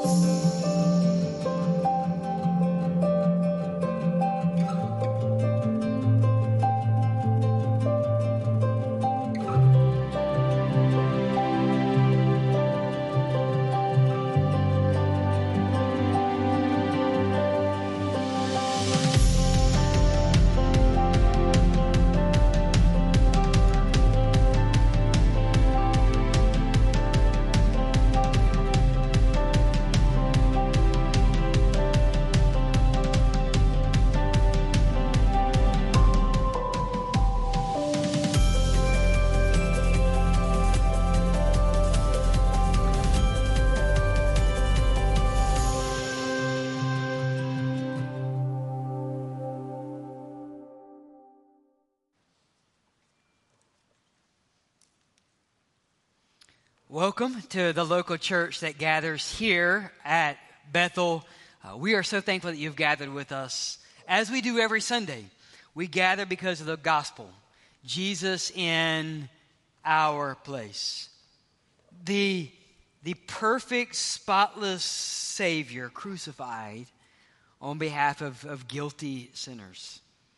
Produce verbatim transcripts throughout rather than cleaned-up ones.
Welcome to the local church that gathers here at Bethel. Uh, we are so thankful that you've gathered with us. As we do every Sunday, we gather because of the gospel, Jesus in our place. The, the perfect, spotless Savior crucified on behalf of, of guilty sinners.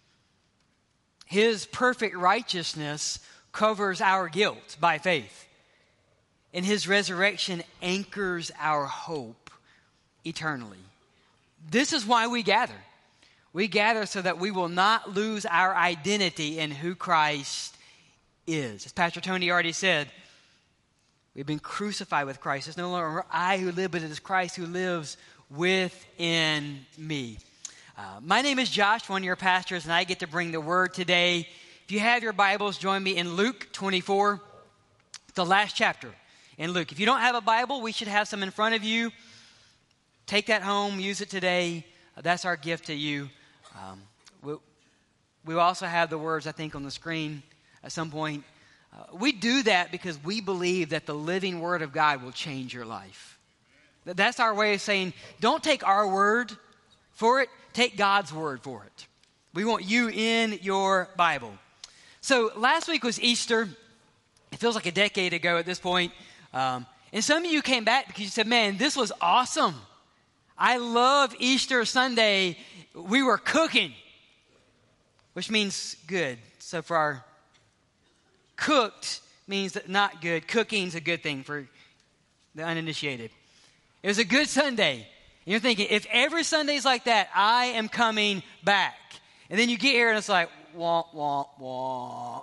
His perfect righteousness covers our guilt by faith. And his resurrection anchors our hope eternally. This is why we gather. We gather so that we will not lose our identity in who Christ is. As Pastor Tony already said, we've been crucified with Christ. It's no longer I who live, but it is Christ who lives within me. Uh, my name is Josh, one of your pastors, and I get to bring the word today. If you have your Bibles, join me in Luke twenty-four, the last chapter. And Luke, if you don't have a Bible, we should have some in front of you. Take that home, use it today. Uh, that's our gift to you. Um, we, we also have the words, I think, on the screen at some point. Uh, we do that because we believe that the living Word of God will change your life. That's our way of saying, don't take our word for it, take God's word for it. We want you in your Bible. So last week was Easter. It feels like a decade ago at this point. Um, and some of you came back because you said, man, this was awesome. I love Easter Sunday. We were cooking, which means good. So for our cooked means that not good. Cooking's a good thing for the uninitiated. It was a good Sunday. And you're thinking, if every Sunday's like that, I am coming back. And then you get here and it's like, wah, wah, wah.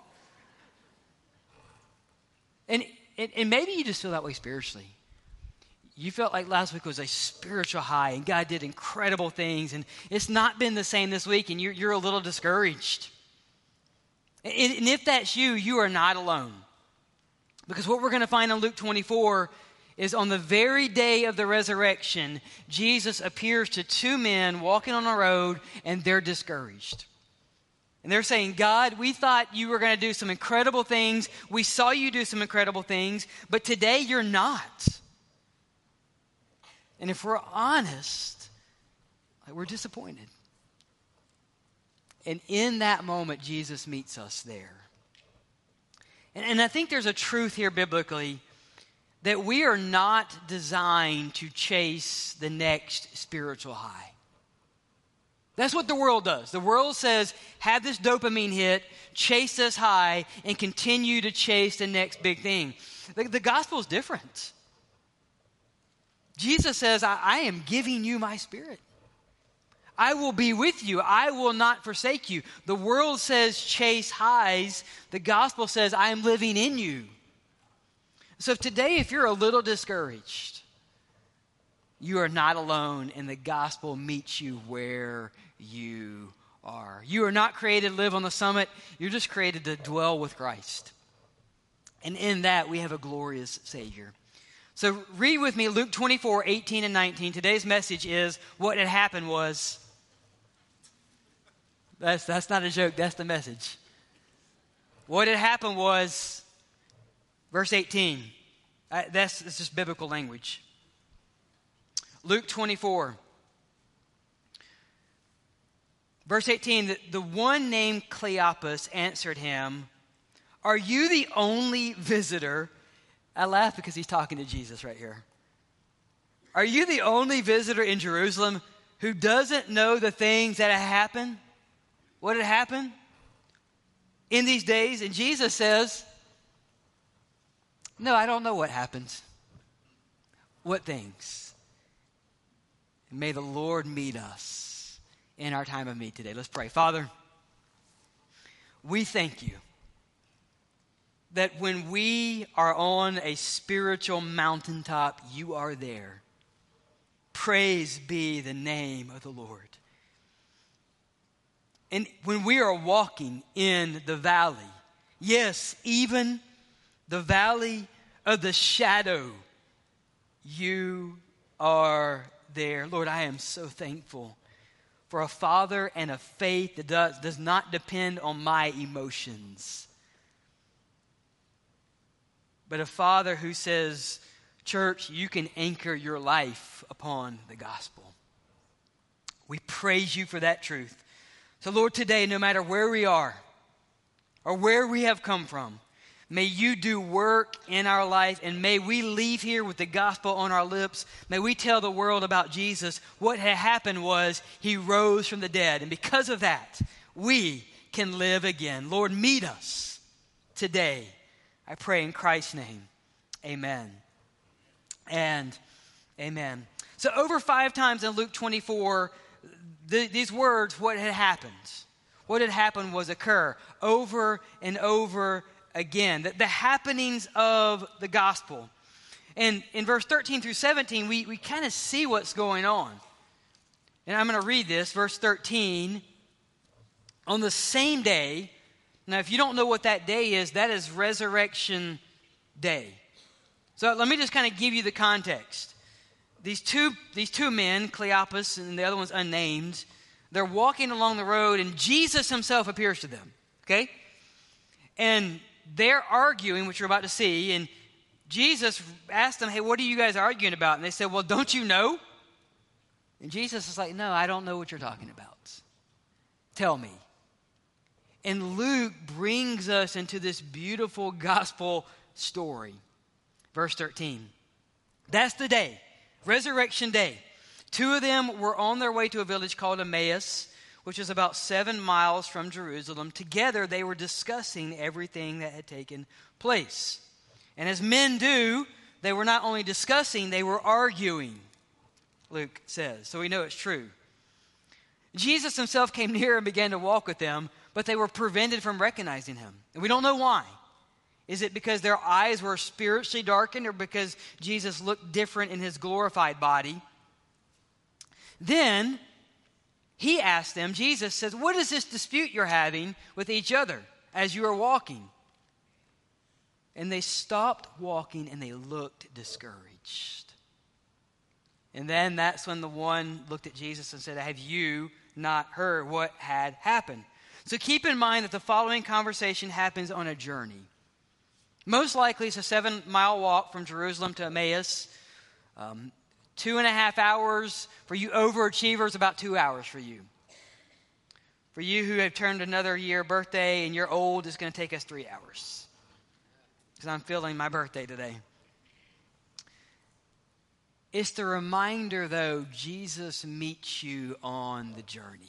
And And, and maybe you just feel that way spiritually. You felt like last week was a spiritual high and God did incredible things and it's not been the same this week and you're, you're a little discouraged. And, and if that's you, you are not alone. Because what we're going to find in Luke twenty-four is on the very day of the resurrection, Jesus appears to two men walking on a road and they're discouraged. And they're saying, God, we thought you were going to do some incredible things. We saw you do some incredible things, but today you're not. And if we're honest, we're disappointed. And in that moment, Jesus meets us there. And, and I think there's a truth here biblically that we are not designed to chase the next spiritual high. That's what the world does. The world says, have this dopamine hit, chase this high, and continue to chase the next big thing. The, the gospel is different. Jesus says, I, I am giving you my spirit. I will be with you. I will not forsake you. The world says chase highs. The gospel says I am living in you. So today, if you're a little discouraged, you are not alone, and the gospel meets you where you are. You are not created to live on the summit. You're just created to dwell with Christ. And in that, we have a glorious Savior. So read with me Luke twenty-four, eighteen and nineteen. Today's message is, what had happened was, that's, that's not a joke, that's the message. What had happened was, verse eighteen. Uh, that's, that's just biblical language. Luke twenty-four, verse eighteen, the, the one named Cleopas answered him, are you the only visitor? I laugh because he's talking to Jesus right here. Are you the only visitor in Jerusalem who doesn't know the things that have happened? What had happened in these days? And Jesus says, no, I don't know what happens. What things? And may the Lord meet us in our time of need today. Let's pray. Father, we thank you that when we are on a spiritual mountaintop, you are there. Praise be the name of the Lord. And when we are walking in the valley, yes, even the valley of the shadow, you are there. Lord, I am so thankful for a father and a faith that does, does not depend on my emotions, but a father who says, church, you can anchor your life upon the gospel. We praise you for that truth. So Lord, today, no matter where we are or where we have come from, may you do work in our life, and may we leave here with the gospel on our lips. May we tell the world about Jesus. What had happened was he rose from the dead, and because of that, we can live again. Lord, meet us today. I pray in Christ's name, amen and amen. So over five times in Luke twenty-four, the, these words, what had happened, what had happened was occur over and over again. The, the happenings of the gospel. And in verse thirteen through seventeen, we, we kind of see what's going on. And I'm going to read this, verse thirteen. On the same day, now if you don't know what that day is, that is Resurrection Day. So let me just kind of give you the context. These two, these two men, Cleopas and the other one's unnamed, they're walking along the road and Jesus himself appears to them, okay? And they're arguing, which you're about to see, and Jesus asked them, hey, what are you guys arguing about? And they said, well, don't you know? And Jesus is like, no, I don't know what you're talking about. Tell me. And Luke brings us into this beautiful gospel story. Verse thirteen. That's the day, Resurrection Day. Two of them were on their way to a village called Emmaus, which is about seven miles from Jerusalem. Together, they were discussing everything that had taken place. And as men do, they were not only discussing, they were arguing, Luke says. So we know it's true. Jesus himself came near and began to walk with them, but they were prevented from recognizing him. And we don't know why. Is it because their eyes were spiritually darkened, or because Jesus looked different in his glorified body? Then he asked them, Jesus says, what is this dispute you're having with each other as you are walking? And they stopped walking and they looked discouraged. And then that's when the one looked at Jesus and said, have you not heard what had happened? So keep in mind that the following conversation happens on a journey. Most likely it's a seven-mile walk from Jerusalem to Emmaus. Um, two and a half hours for you overachievers, about two hours for you. For you who have turned another year birthday and you're old, it's going to take us three hours. Because I'm feeling my birthday today. It's the reminder, though, Jesus meets you on the journey.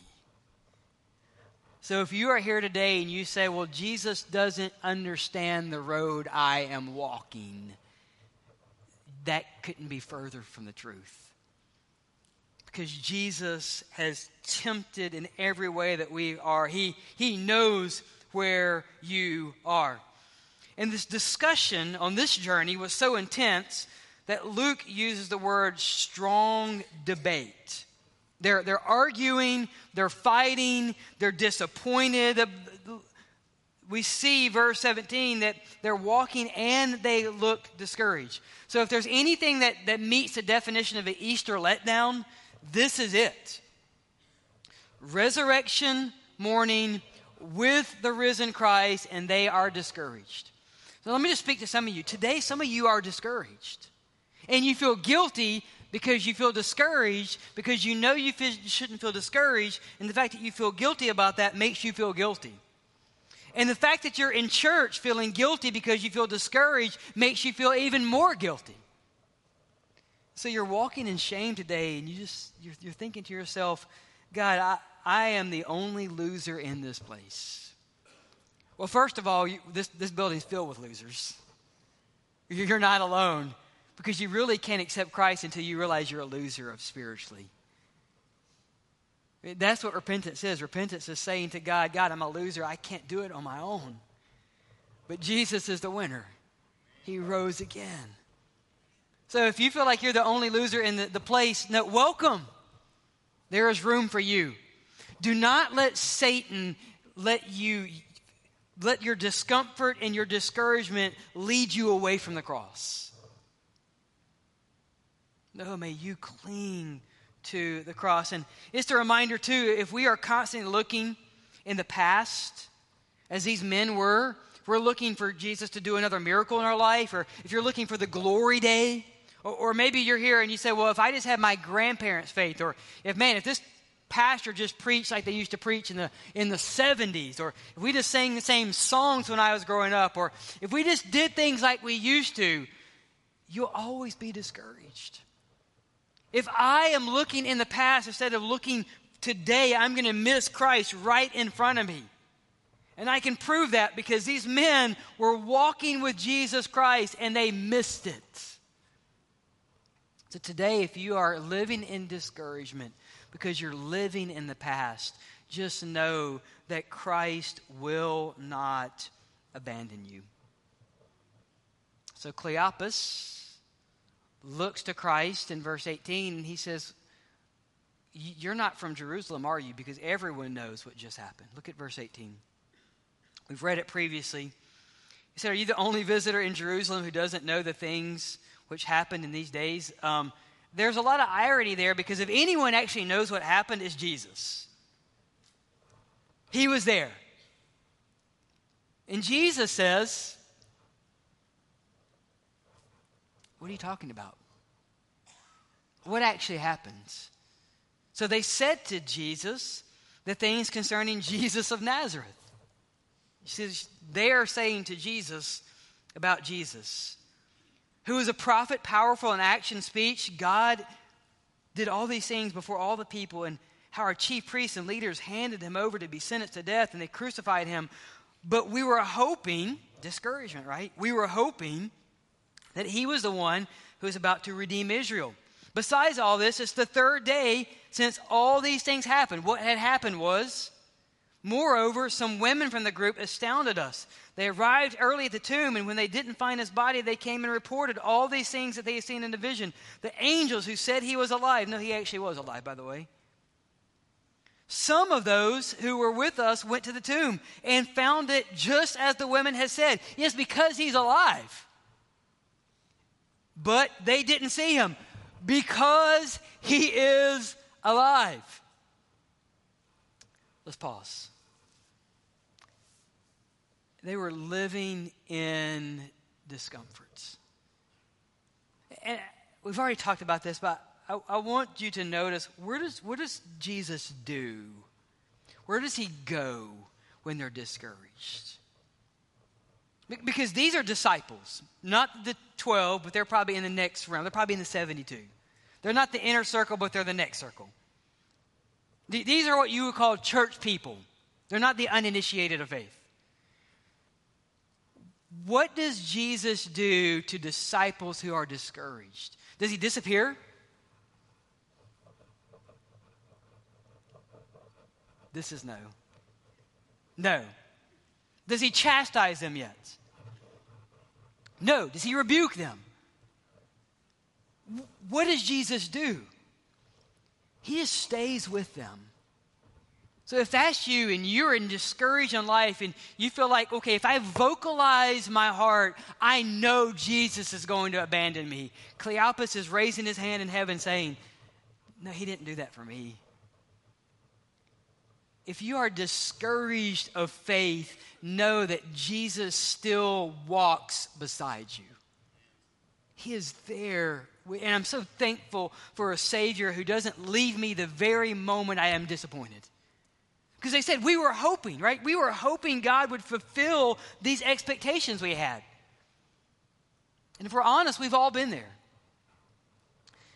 So if you are here today and you say, well, Jesus doesn't understand the road I am walking, that couldn't be further from the truth. Because Jesus has tempted in every way that we are. He, he knows where you are. And this discussion on this journey was so intense that Luke uses the word strong debate. They're, they're arguing, they're fighting, they're disappointed. We see verse seventeen that they're walking and they look discouraged. So if there's anything that, that meets the definition of an Easter letdown, this is it. Resurrection morning with the risen Christ, and they are discouraged. So let me just speak to some of you. Today, some of you are discouraged. And you feel guilty because you feel discouraged, because you know you, feel, you shouldn't feel discouraged, and the fact that you feel guilty about that makes you feel guilty. And the fact that you're in church feeling guilty because you feel discouraged makes you feel even more guilty. So you're walking in shame today, and you just you're, you're thinking to yourself, God, I, I am the only loser in this place. Well, first of all, you, this, this building's filled with losers. You're not alone, because you really can't accept Christ until you realize you're a loser of spiritually. That's what repentance is. Repentance is saying to God, God, I'm a loser. I can't do it on my own. But Jesus is the winner. He rose again. So if you feel like you're the only loser in the, the place, no, welcome. There is room for you. Do not let Satan let you, let your discomfort and your discouragement lead you away from the cross. No, may you cling to the cross. And it's a reminder too, if we are constantly looking in the past, as these men were, if we're looking for Jesus to do another miracle in our life, or if you're looking for the glory day, or, or maybe you're here and you say, well, if I just had my grandparents' faith, or if, man, if this pastor just preached like they used to preach in the in the seventies, or if we just sang the same songs when I was growing up, or if we just did things like we used to, you'll always be discouraged. If I am looking in the past instead of looking today, I'm going to miss Christ right in front of me. And I can prove that because these men were walking with Jesus Christ and they missed it. So today, if you are living in discouragement because you're living in the past, just know that Christ will not abandon you. So Cleopas looks to Christ in verse eighteen, and he says, you're not from Jerusalem, are you? Because everyone knows what just happened. Look at verse eighteen. We've read it previously. He said, are you the only visitor in Jerusalem who doesn't know the things which happened in these days? Um, there's a lot of irony there, because if anyone actually knows what happened, it's Jesus. He was there. And Jesus says, what are you talking about? What actually happens? So they said to Jesus the things concerning Jesus of Nazareth. You see, they are saying to Jesus about Jesus, who is a prophet, powerful in action, speech. God did all these things before all the people, and how our chief priests and leaders handed him over to be sentenced to death, and they crucified him. But we were hoping, discouragement, right? We were hoping that he was the one who was about to redeem Israel. Besides all this, it's the third day since all these things happened. What had happened was, moreover, some women from the group astounded us. They arrived early at the tomb, and when they didn't find his body, they came and reported all these things that they had seen in the vision. The angels who said he was alive. No, he actually was alive, by the way. Some of those who were with us went to the tomb and found it just as the women had said. Yes, because he's alive. But they didn't see him because he is alive. Let's pause. They were living in discomforts. And we've already talked about this, but I, I want you to notice, where does, what does Jesus do? Where does he go when they're discouraged? Because these are disciples, not the twelve, but they're probably in the next round. They're probably in the seventy-two. They're not the inner circle, but they're the next circle. These are what you would call church people. They're not the uninitiated of faith. What does Jesus do to disciples who are discouraged? Does he disappear? This is no. No. Does he chastise them yet? No. Does he rebuke them? What does Jesus do? He just stays with them. So if that's you and you're in discouraged in life and you feel like, okay, if I vocalize my heart, I know Jesus is going to abandon me. Cleopas is raising his hand in heaven saying, no, he didn't do that for me. If you are discouraged of faith, know that Jesus still walks beside you. He is there. And I'm so thankful for a Savior who doesn't leave me the very moment I am disappointed. Because they said we were hoping, right? We were hoping God would fulfill these expectations we had. And if we're honest, we've all been there.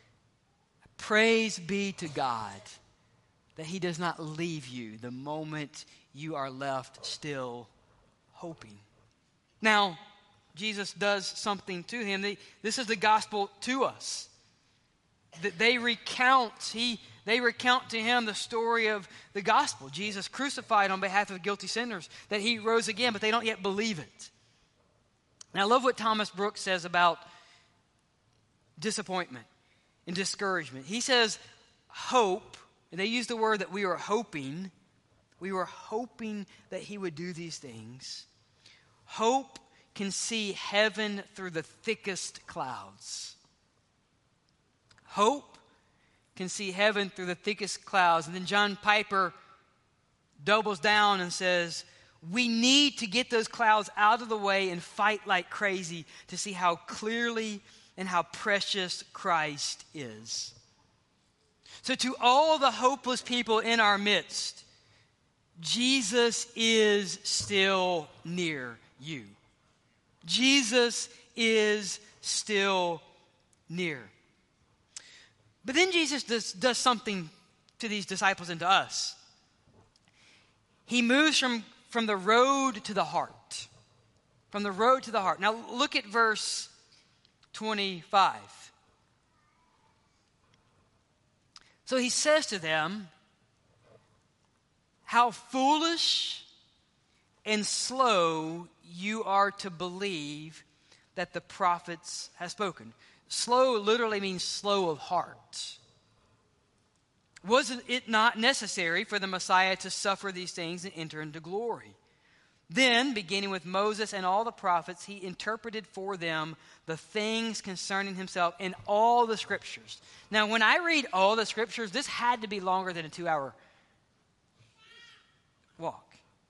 praise be to God that he does not leave you the moment you are left still hoping. Now, Jesus does something to him. They, this is the gospel to us. That they recount, he, they recount to him the story of the gospel. Jesus crucified on behalf of guilty sinners, that he rose again, but they don't yet believe it. And I love what Thomas Brooks says about disappointment and discouragement. He says, hope, and they use the word that we were hoping, we were hoping that he would do these things. Hope can see heaven through the thickest clouds. Hope can see heaven through the thickest clouds. And then John Piper doubles down and says, we need to get those clouds out of the way and fight like crazy to see how clearly and how precious Christ is. So to all the hopeless people in our midst, Jesus is still near you. Jesus is still near. But then Jesus does, does something to these disciples and to us. He moves from, from the road to the heart. From the road to the heart. Now look at verse twenty-five. So he says to them, how foolish and slow you are to believe that the prophets have spoken. Slow literally means slow of heart. Wasn't it not necessary for the Messiah to suffer these things and enter into glory? Then, beginning with Moses and all the prophets, he interpreted for them the things concerning himself in all the scriptures. Now, when I read all the scriptures, this had to be longer than a two-hour walk.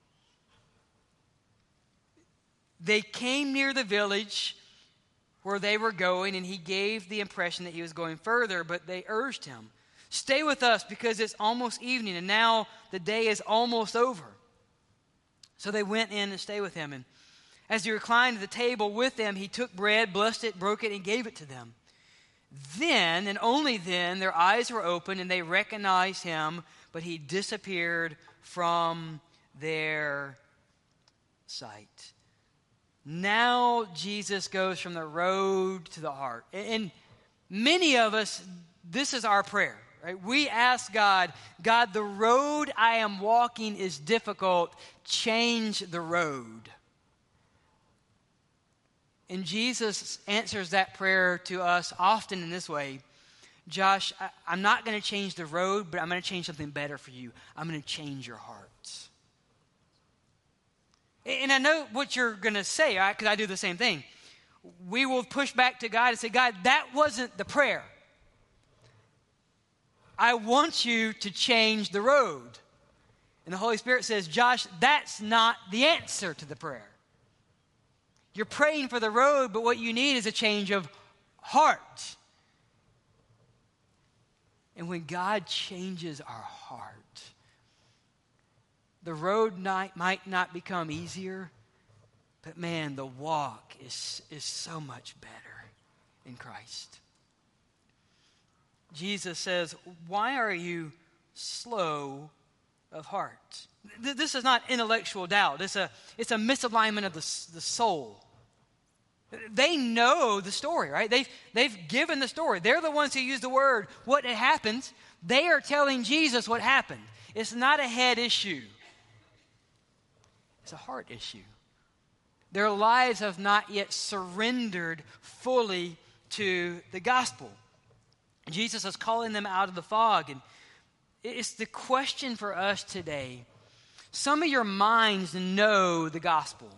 They came near the village where they were going, and he gave the impression that he was going further, but they urged him, stay with us because it's almost evening, and now the day is almost over. So they went in and stayed with him, and as he reclined at the table with them, he took bread, blessed it, broke it, and gave it to them. Then, and only then, their eyes were opened, and they recognized him, but he disappeared from their sight. Now Jesus goes from the road to the heart. And many of us, this is our prayer, right? We ask God, God, the road I am walking is difficult. Change the road. And Jesus answers that prayer to us often in this way. Josh, I, I'm not going to change the road, but I'm going to change something better for you. I'm going to change your heart. And I know what you're going to say, right? Because I do the same thing. We will push back to God and say, God, that wasn't the prayer. I want you to change the road. And the Holy Spirit says, Josh, that's not the answer to the prayer. You're praying for the road, but what you need is a change of heart. And when God changes our heart, the road might, might not become easier, but man, the walk is, is so much better in Christ. Jesus says, why are you slow of heart? This is not intellectual doubt. It's a, it's a misalignment of the, the soul. They know the story, right? They've, they've given the story. They're the ones who use the word, what had happened. They are telling Jesus what happened. It's not a head issue. It's a heart issue. Their lives have not yet surrendered fully to the gospel. Jesus is calling them out of the fog. And it's the question for us today. Some of your minds know the gospel,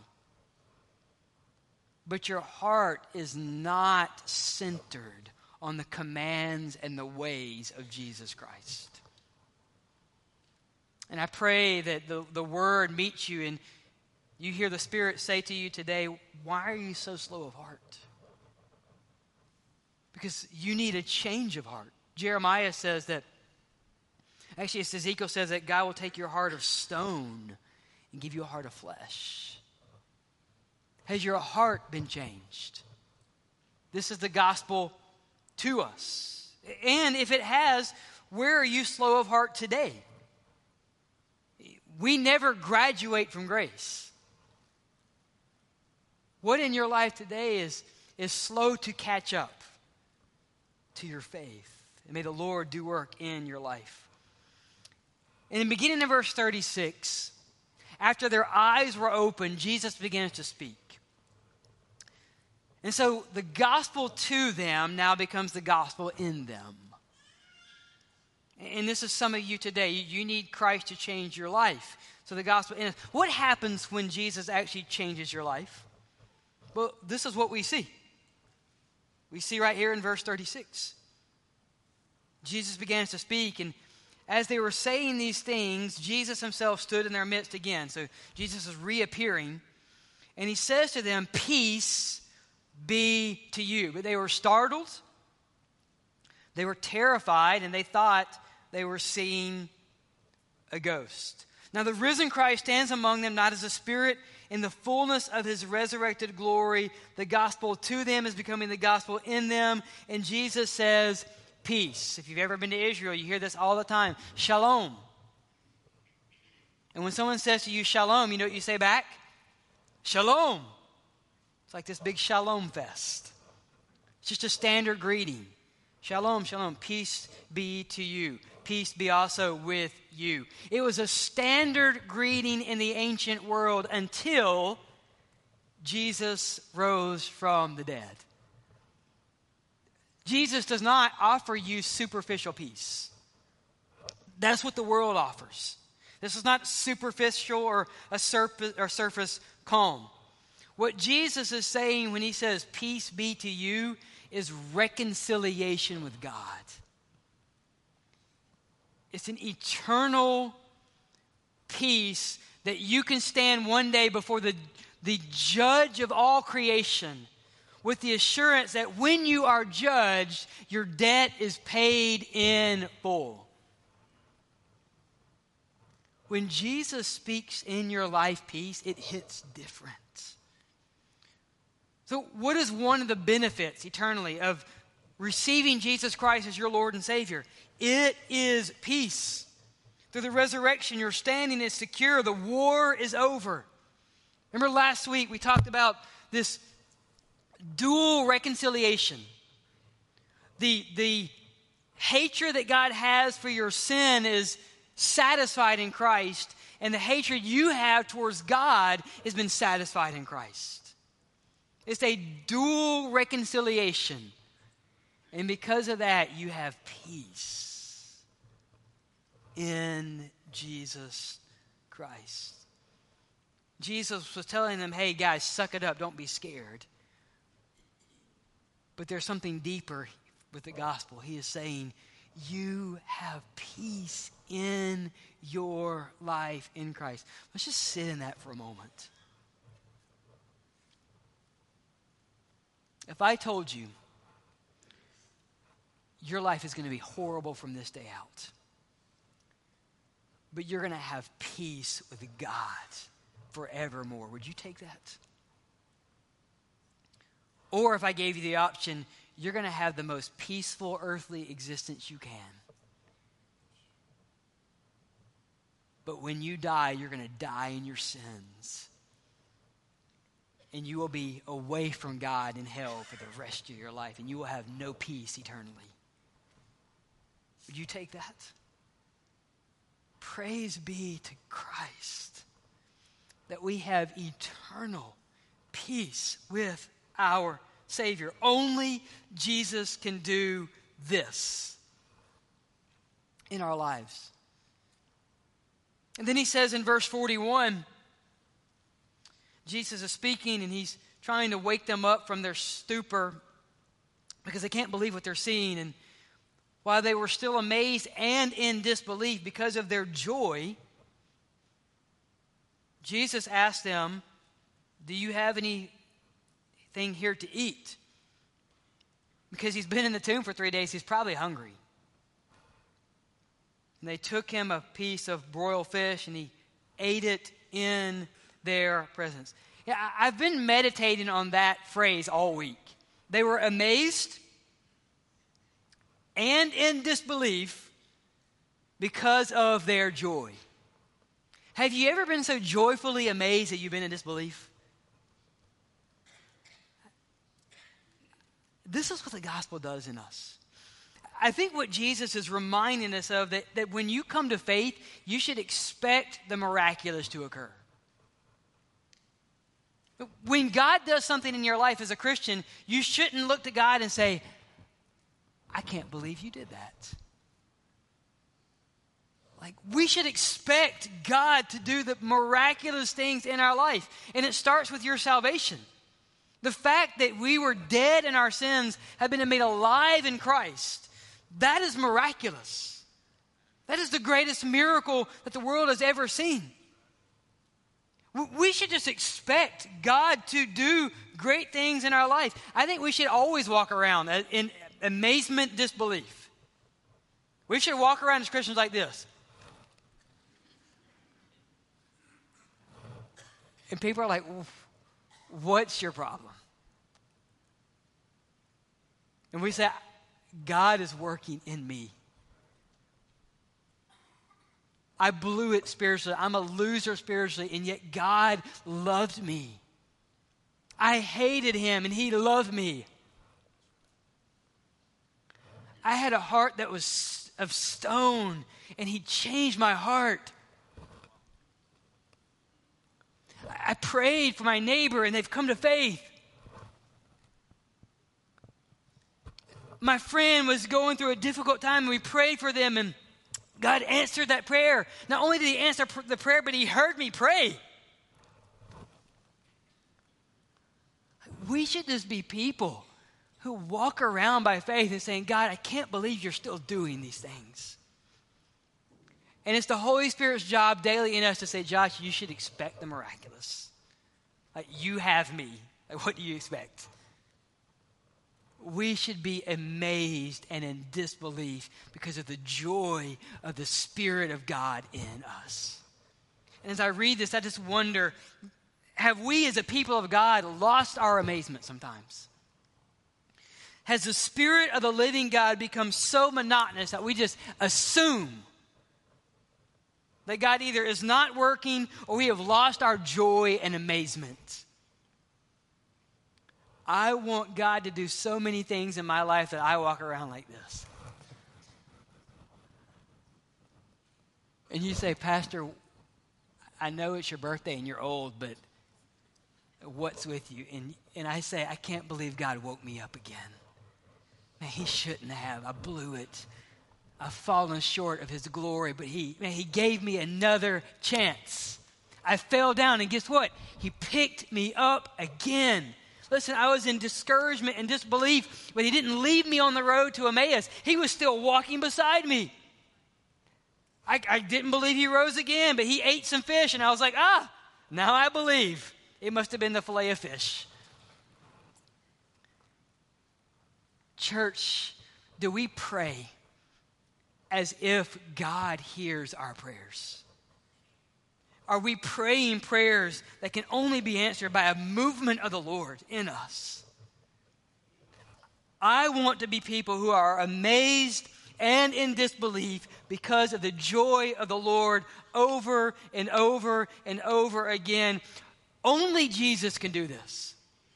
but your heart is not centered on the commands and the ways of Jesus Christ. And I pray that the, the word meets you and you hear the Spirit say to you today, why are you so slow of heart? Because you need a change of heart. Jeremiah says that, actually it's Ezekiel says that God will take your heart of stone and give you a heart of flesh. Has your heart been changed? This is the gospel to us. And if it has, where are you slow of heart today? We never graduate from grace. What in your life today is, is slow to catch up to your faith? And may the Lord do work in your life. In the beginning of verse thirty-six, after their eyes were opened, Jesus begins to speak. And so the gospel to them now becomes the gospel in them. And this is some of you today. You need Christ to change your life. So the gospel in us. What happens when Jesus actually changes your life? Well, this is what we see. We see right here in verse thirty-six. Jesus begins to speak, and as they were saying these things, Jesus himself stood in their midst again. So Jesus is reappearing, and he says to them, "Peace be to you." But they were startled, they were terrified, and they thought they were seeing a ghost. Now the risen Christ stands among them not as a spirit in the fullness of his resurrected glory. The gospel to them is becoming the gospel in them, and Jesus says, peace. If you've ever been to Israel, you hear this all the time. Shalom. And when someone says to you, shalom, you know what you say back? Shalom. It's like this big shalom fest. It's just a standard greeting. Shalom, shalom. Peace be to you. Peace be also with you. It was a standard greeting in the ancient world until Jesus rose from the dead. Jesus does not offer you superficial peace. That's what the world offers. This is not superficial or a surface, or surface calm. What Jesus is saying when he says, peace be to you, is reconciliation with God. It's an eternal peace that you can stand one day before the, the judge of all creation with the assurance that when you are judged, your debt is paid in full. When Jesus speaks in your life peace, it hits different. So what is one of the benefits eternally of receiving Jesus Christ as your Lord and Savior? It is peace. Through the resurrection, your standing is secure. The war is over. Remember last week we talked about this dual reconciliation. The, the hatred that God has for your sin is satisfied in Christ, and the hatred you have towards God has been satisfied in Christ. It's a dual reconciliation. And because of that, you have peace in Jesus Christ. Jesus was telling them, hey guys, suck it up, don't be scared. But there's something deeper with the gospel. He is saying, you have peace in your life in Christ. Let's just sit in that for a moment. If I told you your life is going to be horrible from this day out, but you're going to have peace with God forevermore, would you take that? Or if I gave you the option, you're going to have the most peaceful earthly existence you can. But when you die, you're going to die in your sins. And you will be away from God in hell for the rest of your life. And you will have no peace eternally. Would you take that? Praise be to Christ that we have eternal peace with our Savior. Only Jesus can do this in our lives. And then he says in verse forty-one, Jesus is speaking and he's trying to wake them up from their stupor because they can't believe what they're seeing. And while they were still amazed and in disbelief because of their joy, Jesus asked them, do you have anything here to eat? Because he's been in the tomb for three days, he's probably hungry. And they took him a piece of broiled fish and he ate it in their presence. Yeah, I've been meditating on that phrase all week. They were amazed and in disbelief because of their joy. Have you ever been so joyfully amazed that you've been in disbelief? This is what the gospel does in us. I think what Jesus is reminding us of, that, that when you come to faith, you should expect the miraculous to occur. When God does something in your life as a Christian, you shouldn't look to God and say, I can't believe you did that. Like, we should expect God to do the miraculous things in our life. And it starts with your salvation. The fact that we were dead in our sins have been made alive in Christ. That is miraculous. That is the greatest miracle that the world has ever seen. We should just expect God to do great things in our life. I think we should always walk around in amazement, disbelief. We should walk around as Christians like this. And people are like, what's your problem? And we say, God is working in me. I blew it spiritually. I'm a loser spiritually, and yet God loved me. I hated him, and he loved me. I had a heart that was of stone, and he changed my heart. I prayed for my neighbor, and they've come to faith. My friend was going through a difficult time, and we prayed for them, and God answered that prayer. Not only did he answer the prayer, but he heard me pray. We should just be people who walk around by faith and saying, God, I can't believe you're still doing these things. And it's the Holy Spirit's job daily in us to say, Josh, you should expect the miraculous. Like, you have me. Like, what do you expect? We should be amazed and in disbelief because of the joy of the Spirit of God in us. And as I read this, I just wonder, have we as a people of God lost our amazement sometimes? Has the Spirit of the living God become so monotonous that we just assume that God either is not working or we have lost our joy and amazement? I want God to do so many things in my life that I walk around like this. And you say, Pastor, I know it's your birthday and you're old, but what's with you? And, and I say, I can't believe God woke me up again. Man, he shouldn't have. I blew it. I've fallen short of his glory, but he, man, he gave me another chance. I fell down, and guess what? He picked me up again. Listen, I was in discouragement and disbelief, but he didn't leave me on the road to Emmaus. He was still walking beside me. I, I didn't believe he rose again, but he ate some fish, and I was like, ah, now I believe. It must have been the fillet of fish. Church, do we pray as if God hears our prayers? Are we praying prayers that can only be answered by a movement of the Lord in us? I want to be people who are amazed and in disbelief because of the joy of the Lord over and over and over again. Only Jesus can do this.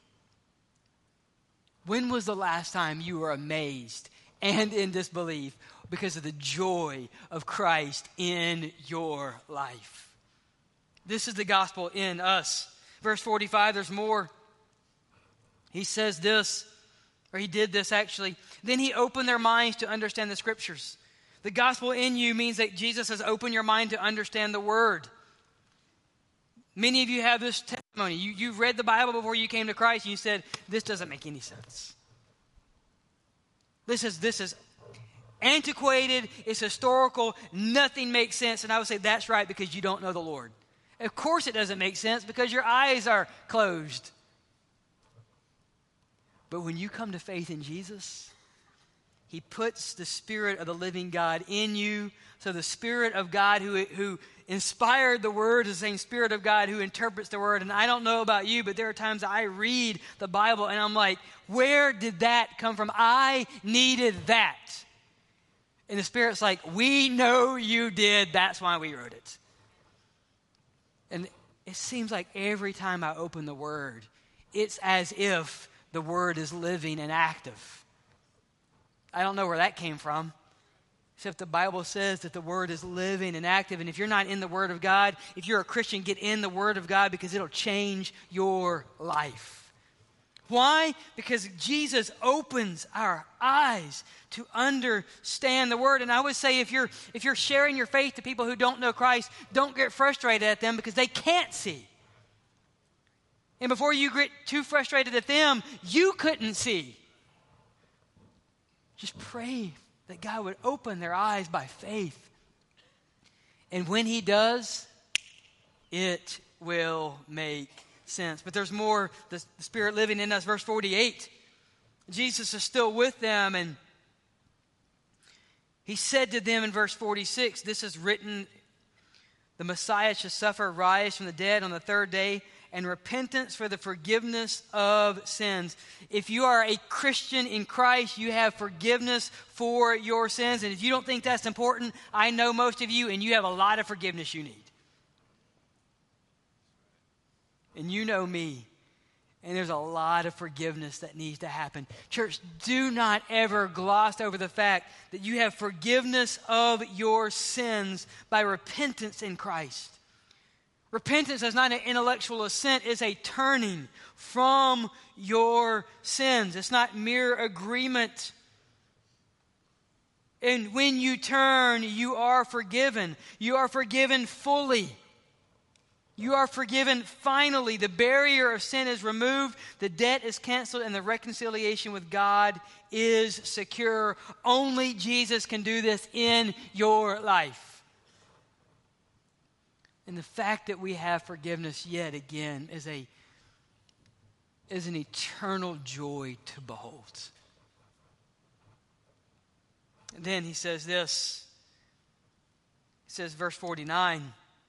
When was the last time you were amazed and in disbelief because of the joy of Christ in your life? This is the gospel in us. Verse forty-five, there's more. He says this, or he did this actually. Then he opened their minds to understand the scriptures. The gospel in you means that Jesus has opened your mind to understand the word. Many of you have this testimony. You, you've read the Bible before you came to Christ, and you said, this doesn't make any sense. This is, this is antiquated, it's historical, nothing makes sense. And I would say, that's right, because you don't know the Lord. Of course it doesn't make sense because your eyes are closed. But when you come to faith in Jesus, he puts the Spirit of the living God in you. So the Spirit of God who, who inspired the Word is the same Spirit of God who interprets the Word. And I don't know about you, but there are times I read the Bible and I'm like, where did that come from? I needed that. And the Spirit's like, we know you did. That's why we wrote it. And it seems like every time I open the Word, it's as if the Word is living and active. I don't know where that came from, except the Bible says that the Word is living and active. And if you're not in the Word of God, if you're a Christian, get in the Word of God because it'll change your life. Why? Because Jesus opens our eyes to understand the Word. And I would say if you're if you're sharing your faith to people who don't know Christ, don't get frustrated at them because they can't see. And before you get too frustrated at them, you couldn't see. Just pray that God would open their eyes by faith. And when He does, it will make sense. But there's more, the, the Spirit living in us. Verse forty-eight, Jesus is still with them, and He said to them in verse forty-six, this is written, the Messiah shall suffer, rise from the dead on the third day, and repentance for the forgiveness of sins. If you are a Christian in Christ, you have forgiveness for your sins. And if you don't think that's important, I know most of you, and you have a lot of forgiveness you need. And you know me, and there's a lot of forgiveness that needs to happen. Church, do not ever gloss over the fact that you have forgiveness of your sins by repentance in Christ. Repentance is not an intellectual assent, it's a turning from your sins. It's not mere agreement. And when you turn, you are forgiven. You are forgiven fully. You are forgiven finally. The barrier of sin is removed, the debt is canceled, and the reconciliation with God is secure. Only Jesus can do this in your life. And the fact that we have forgiveness yet again is a is an eternal joy to behold. And then he says this. He says, verse forty-nine,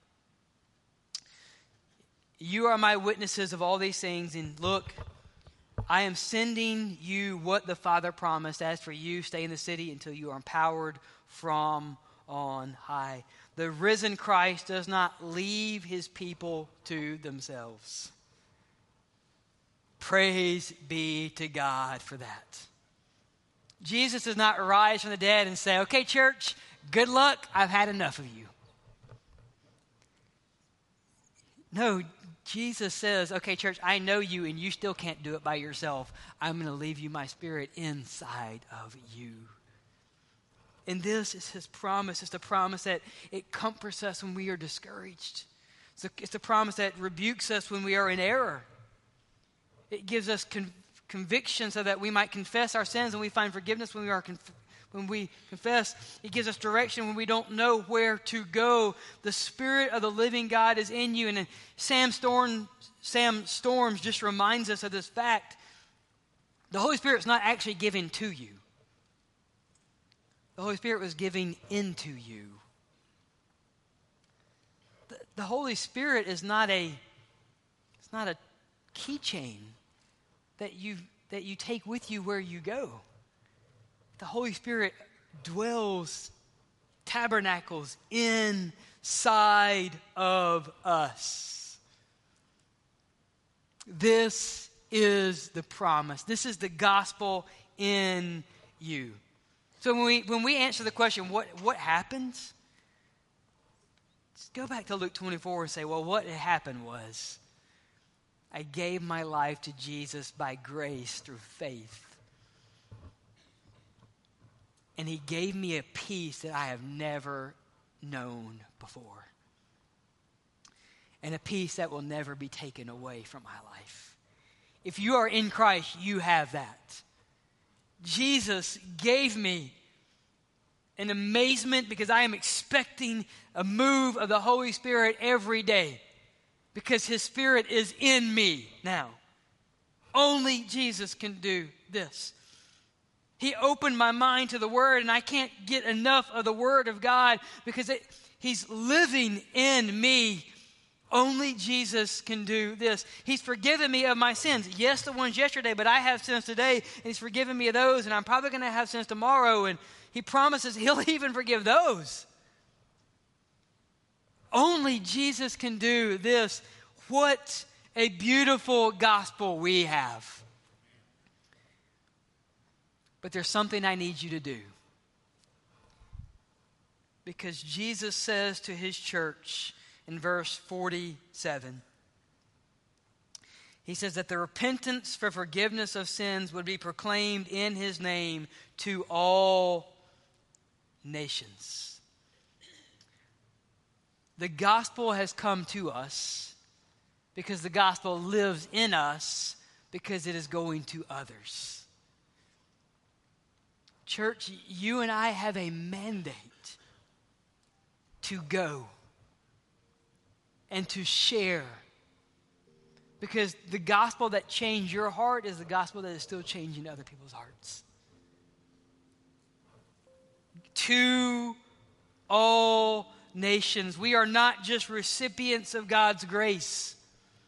you are my witnesses of all these things, and look, I am sending you what the Father promised. As for you, stay in the city until you are empowered from on high. The risen Christ does not leave his people to themselves. Praise be to God for that. Jesus does not rise from the dead and say, okay, church, good luck. I've had enough of you. No, Jesus says, okay, church, I know you and you still can't do it by yourself. I'm going to leave you my Spirit inside of you. And this is his promise. It's the promise that it comforts us when we are discouraged. It's the, it's the promise that rebukes us when we are in error. It gives us con- conviction so that we might confess our sins and we find forgiveness when we are conf- when we confess. It gives us direction when we don't know where to go. The Spirit of the living God is in you. And Sam Storm, Sam Storms just reminds us of this fact. The Holy Spirit's not actually given to you. The Holy Spirit was giving into you. The, the Holy Spirit is not a it's not a keychain that you that you take with you where you go. The Holy Spirit dwells, tabernacles inside of us. This is the promise. This is the gospel in you. So when we when we answer the question, what, what happens? Just go back to Luke twenty-four and say, well, what had happened was I gave my life to Jesus by grace through faith. And he gave me a peace that I have never known before. And a peace that will never be taken away from my life. If you are in Christ, you have that. Jesus gave me an amazement because I am expecting a move of the Holy Spirit every day. Because his Spirit is in me now. Only Jesus can do this. He opened my mind to the Word, and I can't get enough of the Word of God because it, he's living in me Only Jesus can do this. He's forgiven me of my sins. Yes, the ones yesterday, but I have sins today, and he's forgiven me of those, and I'm probably going to have sins tomorrow, and he promises he'll even forgive those. Only Jesus can do this. What a beautiful gospel we have. But there's something I need you to do. Because Jesus says to his church in verse forty-seven, he says that the repentance for forgiveness of sins would be proclaimed in his name to all nations. The gospel has come to us because the gospel lives in us because it is going to others. Church, you and I have a mandate to go and to share. Because the gospel that changed your heart is the gospel that is still changing other people's hearts. To all nations. We are not just recipients of God's grace.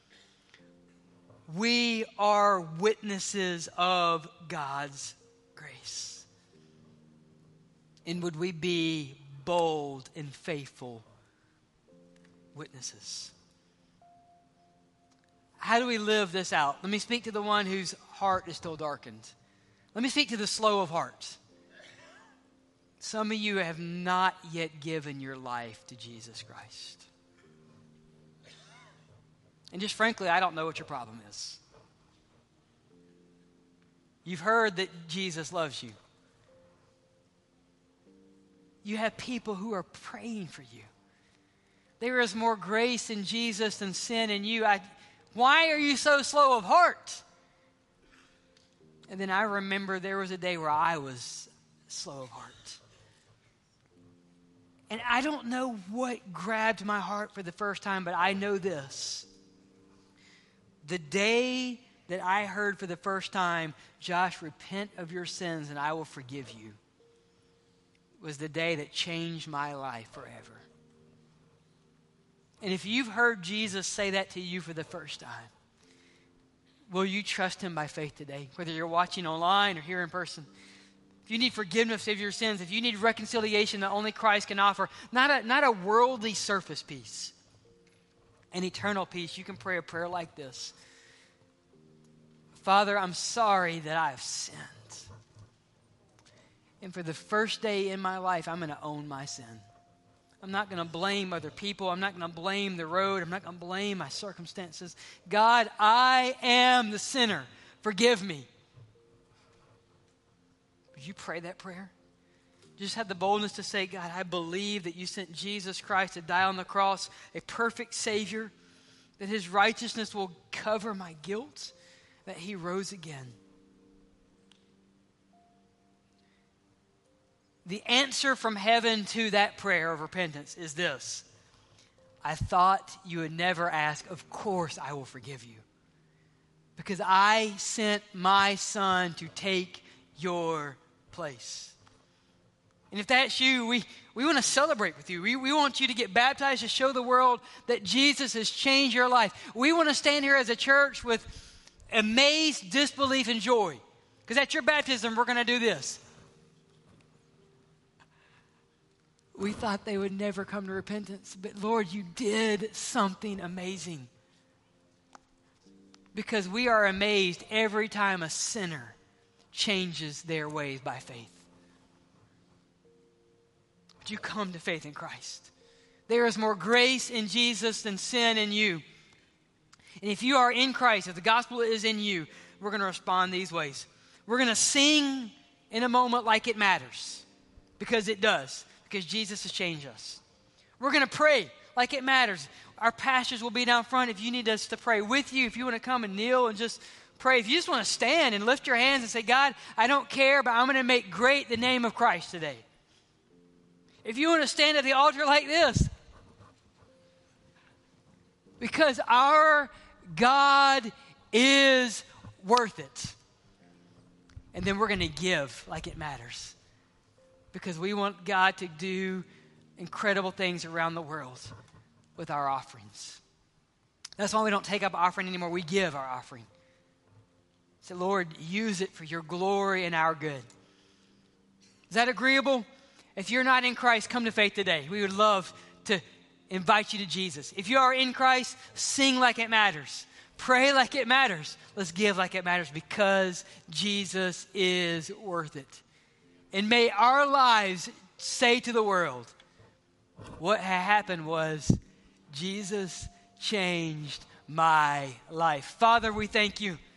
We are witnesses of God's grace. And would we be bold and faithful witnesses? How do we live this out? Let me speak to the one whose heart is still darkened. Let me speak to the slow of heart. Some of you have not yet given your life to Jesus Christ. And just frankly, I don't know what your problem is. You've heard that Jesus loves you. You have people who are praying for you. There is more grace in Jesus than sin in you. I, why are you so slow of heart? And then I remember there was a day where I was slow of heart. And I don't know what grabbed my heart for the first time, but I know this. The day that I heard for the first time, Josh, repent of your sins and I will forgive you, was the day that changed my life forever. And if you've heard Jesus say that to you for the first time, will you trust him by faith today? Whether you're watching online or here in person. If you need forgiveness of your sins, if you need reconciliation that only Christ can offer, not a, not a worldly surface peace, an eternal peace, you can pray a prayer like this. Father, I'm sorry that I have sinned. And for the first day in my life, I'm going to own my sin. I'm not going to blame other people. I'm not going to blame the road. I'm not going to blame my circumstances. God, I am the sinner. Forgive me. Would you pray that prayer? Just have the boldness to say, God, I believe that you sent Jesus Christ to die on the cross, a perfect Savior, that his righteousness will cover my guilt, that he rose again. The answer from heaven to that prayer of repentance is this. I thought you would never ask. Of course I will forgive you. Because I sent my son to take your place. And if that's you, we, we want to celebrate with you. We, we want you to get baptized to show the world that Jesus has changed your life. We want to stand here as a church with amazed disbelief and joy. Because at your baptism, we're going to do this. We thought they would never come to repentance, but Lord, you did something amazing. Because we are amazed every time a sinner changes their ways by faith. Would you come to faith in Christ? There is more grace in Jesus than sin in you. And if you are in Christ, if the gospel is in you, we're going to respond these ways. We're going to sing in a moment like it matters, because it does. Because Jesus has changed us. We're going to pray like it matters. Our pastors will be down front if you need us to pray with you. If you want to come and kneel and just pray. If you just want to stand and lift your hands and say, God, I don't care, but I'm going to make great the name of Christ today. If you want to stand at the altar like this. Because our God is worth it. And then we're going to give like it matters. Because we want God to do incredible things around the world with our offerings. That's why we don't take up offering anymore. We give our offering. Say, Lord, use it for your glory and our good. Is that agreeable? If you're not in Christ, come to faith today. We would love to invite you to Jesus. If you are in Christ, sing like it matters. Pray like it matters. Let's give like it matters because Jesus is worth it. And may our lives say to the world, what ha- happened was Jesus changed my life. Father, we thank you